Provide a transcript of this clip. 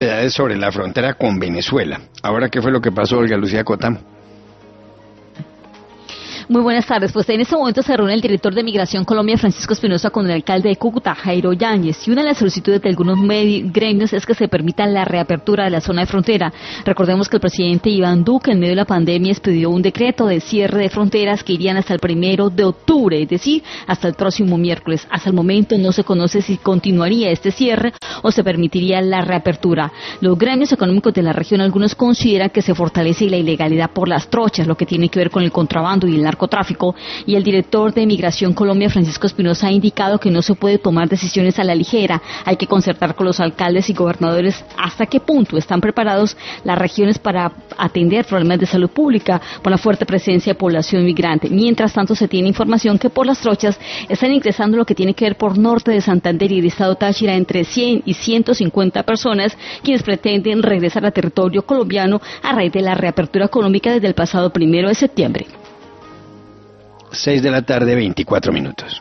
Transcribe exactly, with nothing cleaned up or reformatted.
novedades sobre la frontera con Venezuela. Ahora, ¿qué fue lo que pasó, Olga Lucía Cotán? Muy buenas tardes. Pues en este momento se reúne el director de Migración Colombia, Francisco Espinosa, con el alcalde de Cúcuta, Jairo Yáñez. Y una de las solicitudes de algunos gremios es que se permita la reapertura de la zona de frontera. Recordemos que el presidente Iván Duque, en medio de la pandemia, expidió un decreto de cierre de fronteras que irían hasta el primero de octubre, es decir, hasta el próximo miércoles. Hasta el momento no se conoce si continuaría este cierre o se permitiría la reapertura. Los gremios económicos de la región, algunos consideran que se fortalece la ilegalidad por las trochas, lo que tiene que ver con el contrabando y el narcotráfico. Y el director de Migración Colombia, Francisco Espinosa, ha indicado que no se puede tomar decisiones a la ligera. Hay que concertar con los alcaldes y gobernadores hasta qué punto están preparados las regiones para atender problemas de salud pública por la fuerte presencia de población migrante. Mientras tanto, se tiene información que por las trochas están ingresando lo que tiene que ver por norte de Santander y el estado Táchira entre cien y ciento cincuenta personas, quienes pretenden regresar a territorio colombiano a raíz de la reapertura económica desde el pasado primero de septiembre. Seis de la tarde, veinticuatro minutos.